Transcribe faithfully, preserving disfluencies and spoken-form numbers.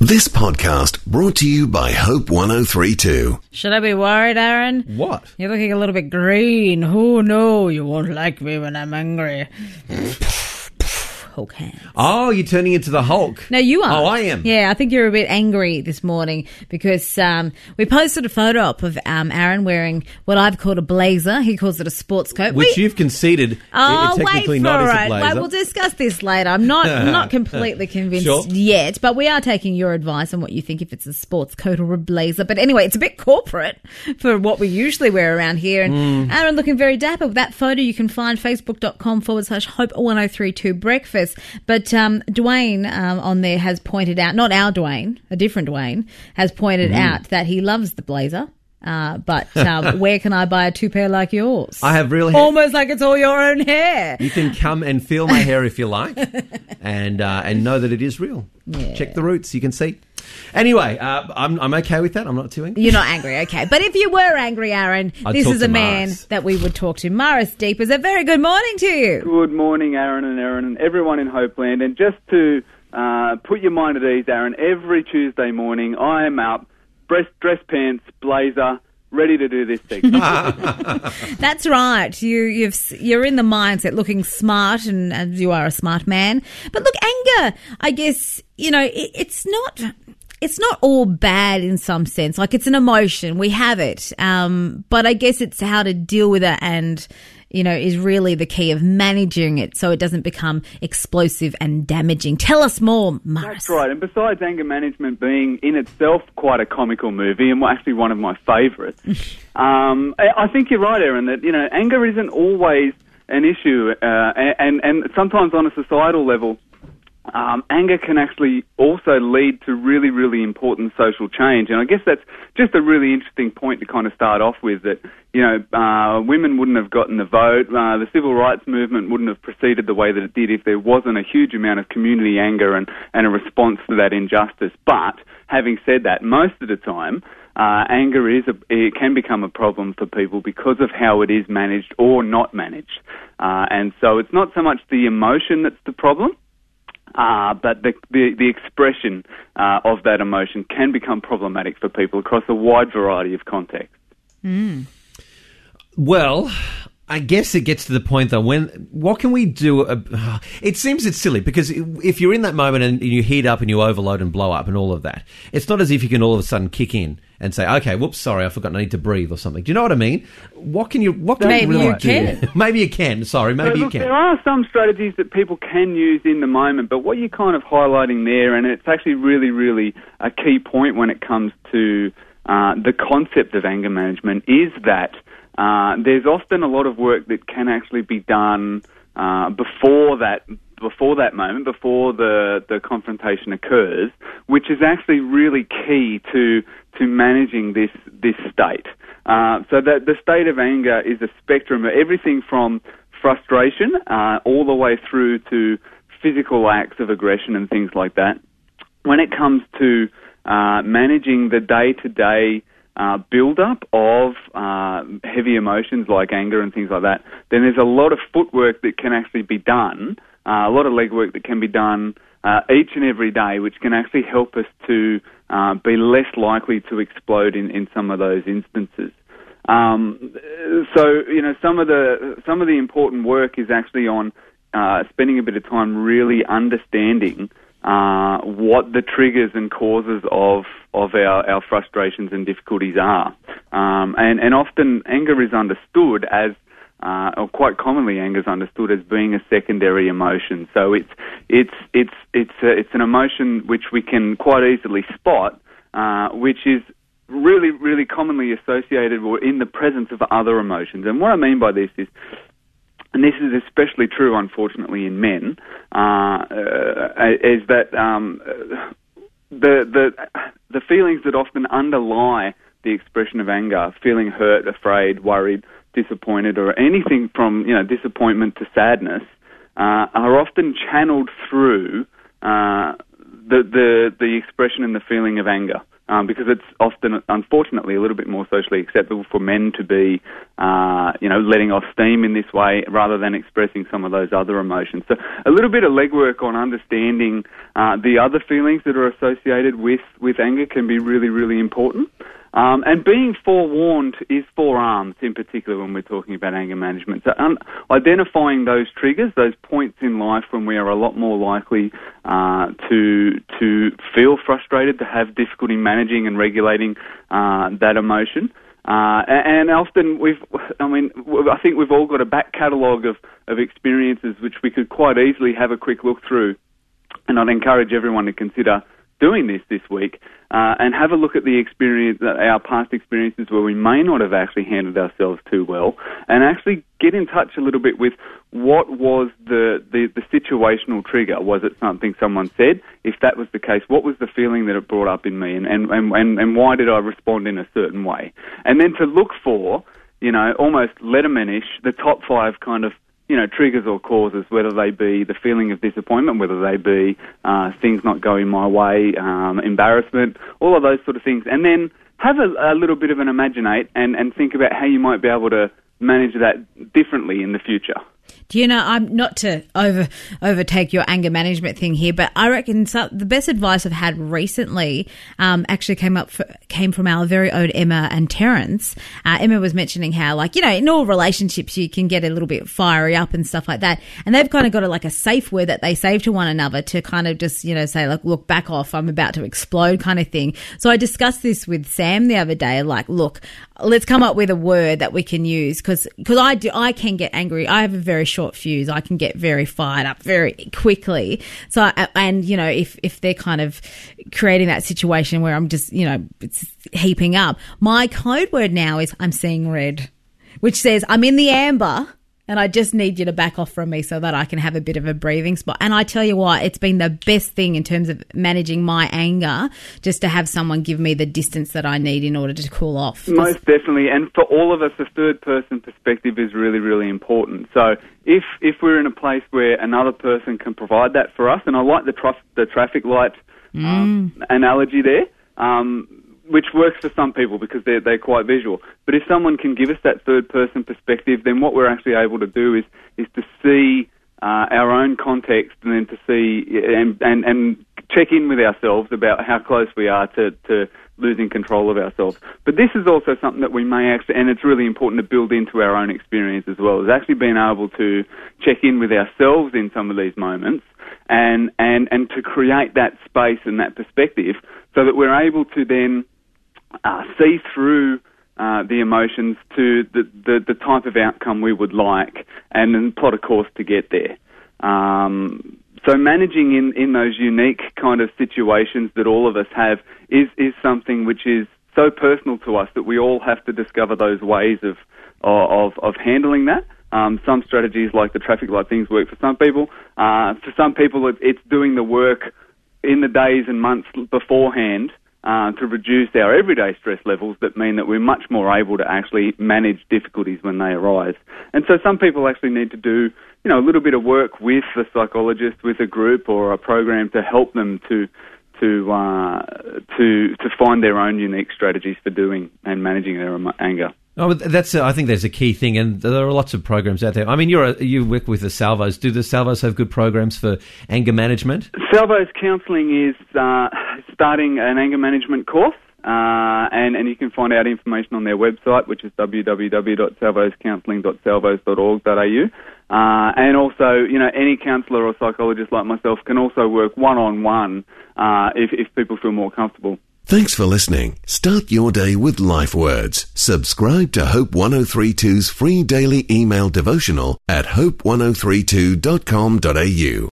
This podcast brought to you by Hope one oh three point two. Should I be worried, Aaron? What? You're looking a little bit green. Oh, no, you won't like me when I'm angry. Hulk hands. Oh, you're turning into the Hulk. No, you are. Oh, I am. Yeah, I think you're a bit angry this morning because um, we posted a photo up of um, Aaron wearing what I've called a blazer. He calls it a sports coat. Which we- you've conceded Oh, it technically wait for not is a it. blazer. Wait, we'll discuss this later. I'm not not completely convinced Sure. yet, but we are taking your advice on what you think if it's a sports coat or a blazer. But anyway, it's a bit corporate for what we usually wear around here. And Mm. Aaron looking very dapper. That photo you can find facebook.com forward slash hope one oh three two breakfast. But um, Dwayne um, on there has pointed out, not our Dwayne, a different Dwayne, has pointed Mm. out that he loves the blazer. Uh, but um, where can I buy a two-pair like yours? I have real hair. Almost like it's all your own hair. You can come and feel my hair if you like, and uh, and know that it is real. Yeah. Check the roots, you can see. Anyway, uh, I'm I'm okay with that. I'm not too angry. You're not angry, okay. But if you were angry, Aaron, I'd this talk is to a man Maris. that we would talk to. Maris Deepers, a very good morning to you. Good morning, Aaron and Aaron and everyone in Hopeland. And just to uh, put your mind at ease, Aaron, every Tuesday morning I am up, dress, dress pants, blazer, ready to do this segment. That's right. You, you've, you're in the mindset looking smart, and, and you are a smart man. But look, anger, I guess, you know, it, it's not... It's not all bad in some sense. Like, it's an emotion. We have it. Um, but I guess it's how to deal with it and, you know, is really the key of managing it so it doesn't become explosive and damaging. Tell us more, Maris. That's right. And besides anger management being in itself quite a comical movie and actually one of my favourites, um, I I think you're right, Aaron, that, you know, anger isn't always an issue. Uh, and, and sometimes on a societal level, Um, anger can actually also lead to really, really important social change. And I guess that's just a really interesting point to kind of start off with, that, you know, uh, women wouldn't have gotten the vote. Uh, the civil rights movement wouldn't have proceeded the way that it did if there wasn't a huge amount of community anger and, and a response to that injustice. But having said that, most of the time, uh, anger is a, it can become a problem for people because of how it is managed or not managed. Uh, and so it's not so much the emotion that's the problem, Uh, but the, the, the expression uh, of that emotion can become problematic for people across a wide variety of contexts. Mm. Well, I guess it gets to the point, though, when what can we do? Uh, it seems it's silly, because if you're in that moment and you heat up and you overload and blow up and all of that, it's not as if you can all of a sudden kick in and say, okay, whoops, sorry, I forgot I need to breathe or something. Do you know what I mean? What can you, what can Maybe you really you can. do? Maybe you can, sorry, maybe So, you look, can. there are some strategies that people can use in the moment, but what you're kind of highlighting there, and it's actually really, really a key point when it comes to uh, the concept of anger management, is that uh, there's often a lot of work that can actually be done uh, before that before that moment, before the, the confrontation occurs, which is actually really key to to managing this this state. Uh, so that the state of anger is a spectrum of everything from frustration uh, all the way through to physical acts of aggression and things like that. When it comes to uh, managing the day-to-day uh, build-up of uh, heavy emotions like anger and things like that, then there's a lot of footwork that can actually be done, uh, a lot of legwork that can be done uh, each and every day, which can actually help us to uh, be less likely to explode in, in some of those instances. Um, so, you know, some of the some of the important work is actually on uh, spending a bit of time really understanding uh, what the triggers and causes of of our, our frustrations and difficulties are. Um, and, and often anger is understood as, uh, or quite commonly anger is understood as being a secondary emotion. So it's it's it's it's a, it's an emotion which we can quite easily spot, uh, which is really, really commonly associated or in the presence of other emotions. And what I mean by this is, and this is especially true, unfortunately, in men, uh, uh, is that um, the the the feelings that often underlie the expression of anger, feeling hurt, afraid, worried, disappointed, or anything from, you know, disappointment to sadness, uh, are often channeled through uh, the, the, the expression and the feeling of anger. Um, because it's often, unfortunately, a little bit more socially acceptable for men to be, uh, you know, letting off steam in this way rather than expressing some of those other emotions. So a little bit of legwork on understanding uh, the other feelings that are associated with, with anger can be really, really important. Um, and being forewarned is forearmed, in particular, when we're talking about anger management. So un- identifying those triggers, those points in life when we are a lot more likely uh, to to feel frustrated, to have difficulty managing and regulating uh, that emotion. Uh, and often we've, I mean, I think we've all got a back catalogue of, of experiences which we could quite easily have a quick look through. And I'd encourage everyone to consider doing this this week uh, and have a look at the experience, uh, our past experiences where we may not have actually handled ourselves too well, and actually get in touch a little bit with what was the, the, the situational trigger. Was it something someone said? If that was the case, what was the feeling that it brought up in me, and, and, and, and why did I respond in a certain way? And then to look for, you know, almost Letterman-ish, the top five kind of you know, triggers or causes, whether they be the feeling of disappointment, whether they be uh, things not going my way, um, embarrassment, all of those sort of things. And then have a, a little bit of an imaginate and, and think about how you might be able to manage that differently in the future. Do you know, I'm not to over overtake your anger management thing here, but I reckon some, the best advice I've had recently um, actually came up for, came from our very own Emma and Terence. Uh, Emma was mentioning how, like, you know, in all relationships you can get a little bit fiery up and stuff like that, and they've kind of got a, like a safe word that they say to one another to kind of just, you know, say like, look, back off, I'm about to explode kind of thing. So I discussed this with Sam the other day, like, look, let's come up with a word that we can use, because because I do I can get angry. I have a very short fuse. I can get very fired up very quickly. So, and you know, if if they're kind of creating that situation where I'm just, you know, it's heaping up, my code word now is I'm seeing red, which says I'm in the amber. And I just need you to back off from me so that I can have a bit of a breathing spot. And I tell you what, it's been the best thing in terms of managing my anger, just to have someone give me the distance that I need in order to cool off. Most definitely. And for all of us, the third-person perspective is really, really important. So if if we're in a place where another person can provide that for us, and I like the, traf- the traffic light um, mm. analogy there, um which works for some people because they're, they're quite visual. But if someone can give us that third-person perspective, then what we're actually able to do is is to see uh, our own context, and then to see and, and, and check in with ourselves about how close we are to, to losing control of ourselves. But this is also something that we may actually, and it's really important to build into our own experience as well, is actually being able to check in with ourselves in some of these moments and, and, and to create that space and that perspective so that we're able to then Uh, see through uh, the emotions to the, the, the type of outcome we would like, and then plot a course to get there. Um, so managing in, in those unique kind of situations that all of us have is, is something which is so personal to us that we all have to discover those ways of of, of handling that. Um, some strategies like the traffic light things work for some people. Uh, for some people, it, it's doing the work in the days and months beforehand Uh, to reduce our everyday stress levels that mean that we're much more able to actually manage difficulties when they arise. And so some people actually need to do, you know, a little bit of work with a psychologist, with a group or a program to help them to to uh, to to find their own unique strategies for doing and managing their anger. Oh, that's. Uh, I think there's a key thing, and there are lots of programs out there. I mean, you're a, you work with the Salvos. Do the Salvos have good programs for anger management? Salvos Counselling is uh, starting an anger management course, uh, and and you can find out information on their website, which is w w w dot salvos counselling dot salvos dot org dot a u. Uh, and also, you know, any counsellor or psychologist like myself can also work one on one uh, if if people feel more comfortable. Thanks for listening. Start your day with Life Words. Subscribe to Hope one oh three two's free daily email devotional at hope one oh three two dot com dot a u.